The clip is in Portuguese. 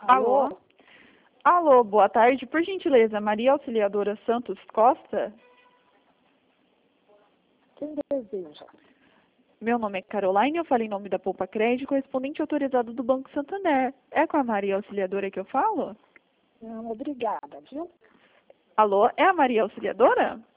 Alô? Alô? Alô, boa tarde. Por gentileza, Maria Auxiliadora Santos Costa? Quem deseja? Meu nome é Caroline, eu falo em nome da Poupa Crédito, correspondente autorizado do Banco Santander. É com a Maria Auxiliadora que eu falo? Não, obrigada, viu? Alô, é a Maria Auxiliadora?